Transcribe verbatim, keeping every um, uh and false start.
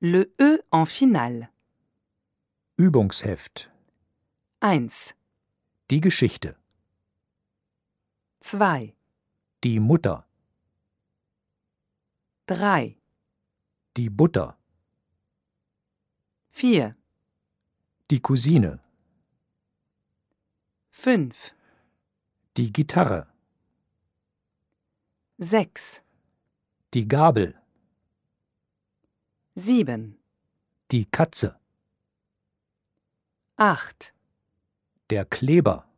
Le E en finale. Übungsheft. eins, Die Geschichte. zwei, Die Mutter. drei, Die Butter. vier, Die Cousine. fünf, Die Gitarre. sechs, Die Gabel. sieben, Die Katze. acht, Der Kleber.